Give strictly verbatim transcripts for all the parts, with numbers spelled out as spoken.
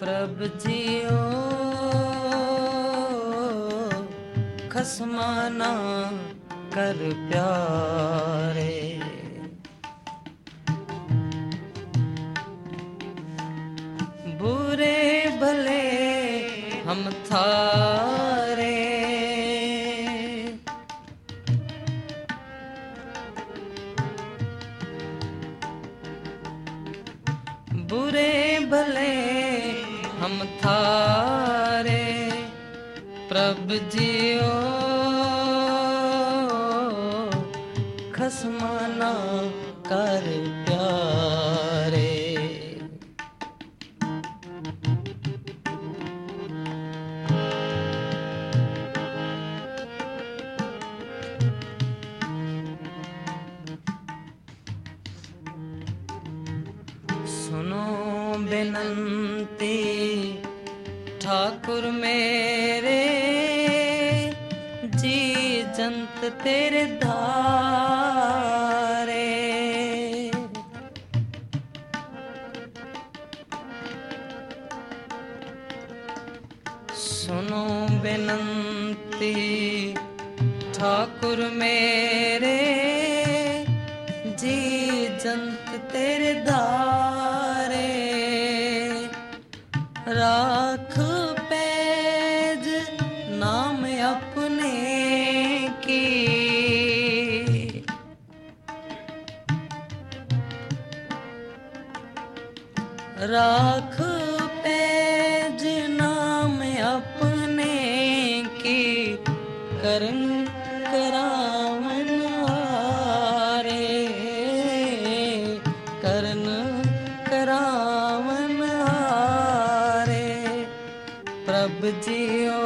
प्रभु जियो खसमाना कर प्यारे, बुरे भले हम थारे, बुरे भले हम थारे, प्रभु जियो खसमाना कर प्यारे। सुनो बेनंती ठाकुर मेरे, जी जंत तेरे धारे, सुनो बेनंती ठाकुर मेरे, जी जंत तेरे धारे, राख पैज नाम अपने की, राख पैज नाम अपने की, करन करावन हारे, करन करावन हारे, प्रभु जियो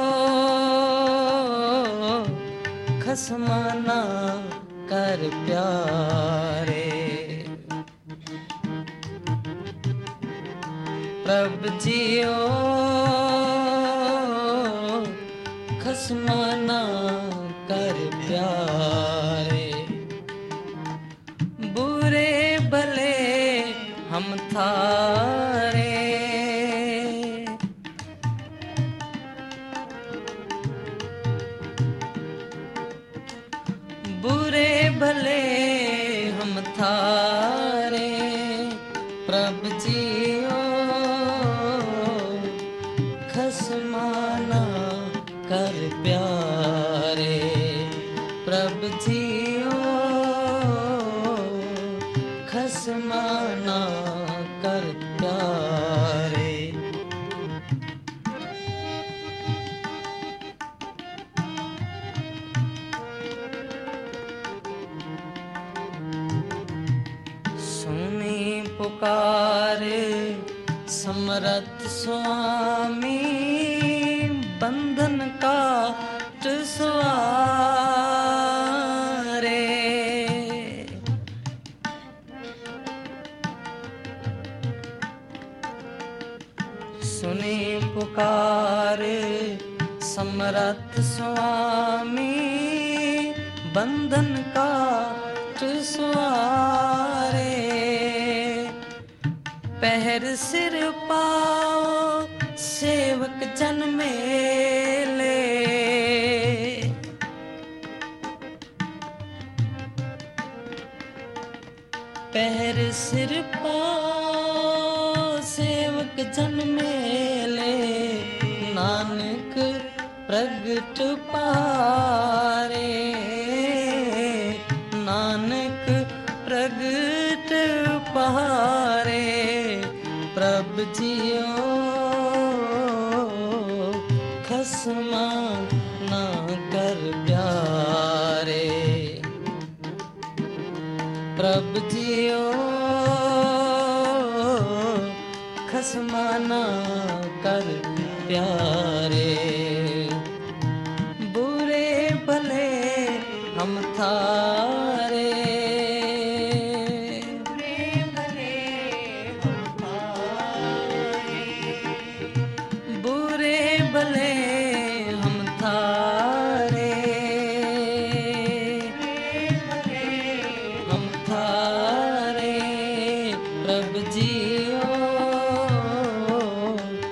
खसमाना कर प्यारे, प्रभु जियो खसमाना कर प्यारे, बुरे भले हम थारे, बुरे भले हम थारे, प्रभु जियो खसमाना कर प्यारे, प्रभु जियो खसमाना कर प्यारे। सुनी पुकार समरथ स्वामी, बंधन काट सवारे, सुनी पुकार समरथ स्वामी, बंधन काट सवारे, पहर सिर पाओ सेवक जन मेले, पहर सिर पाओ सेवक जन मेले, नानक प्रगट पारे, नानक प्रगट पारे, प्रभु जियो खसमाना कर प्यारे, प्रभु जियो खसमाना कर प्यारे, बुरे भले हम थारे, बुरे भले हम थारे, हम थारे, प्रभु जियो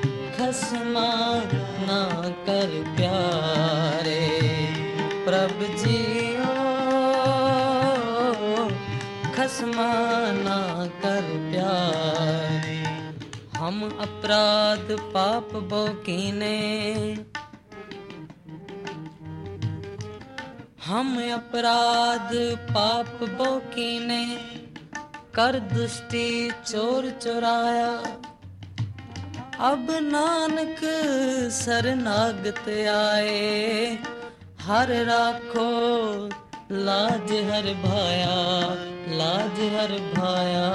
खसमा ना कर प्यारे। हम अपराध पाप बो कीने, हम अपराध पाप बो कीने, कर दुष्टि चोर चुराया। अब नानक सरनागत आए, हर राखो लाज हर भाया, लाज हर भाया।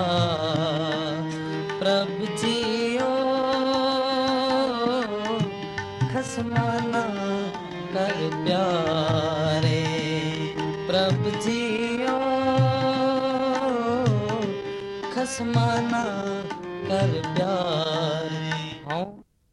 प्रभु जियो खसमा ना कर प्यारे। प्रभु जियो खसमा ना कर प्यारे।